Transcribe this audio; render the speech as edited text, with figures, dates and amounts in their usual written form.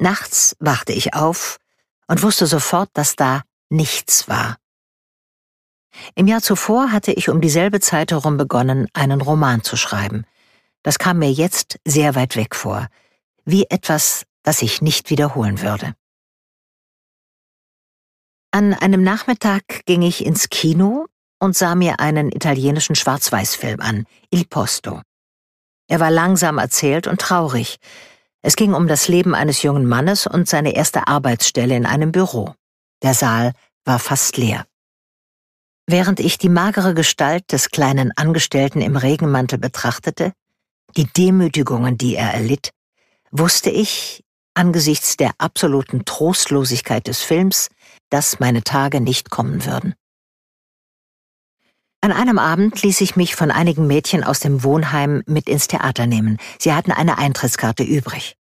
Nachts wachte ich auf und wusste sofort, dass da nichts war. Im Jahr zuvor hatte ich um dieselbe Zeit herum begonnen, einen Roman zu schreiben. Das kam mir jetzt sehr weit weg vor, wie etwas, das ich nicht wiederholen würde. An einem Nachmittag ging ich ins Kino und sah mir einen italienischen Schwarz-Weiß-Film an, Il Posto. Er war langsam erzählt und traurig. Es ging um das Leben eines jungen Mannes und seine erste Arbeitsstelle in einem Büro. Der Saal war fast leer. Während ich die magere Gestalt des kleinen Angestellten im Regenmantel betrachtete, die Demütigungen, die er erlitt, wusste ich, angesichts der absoluten Trostlosigkeit des Films, dass meine Tage nicht kommen würden. An einem Abend ließ ich mich von einigen Mädchen aus dem Wohnheim mit ins Theater nehmen. Sie hatten eine Eintrittskarte übrig.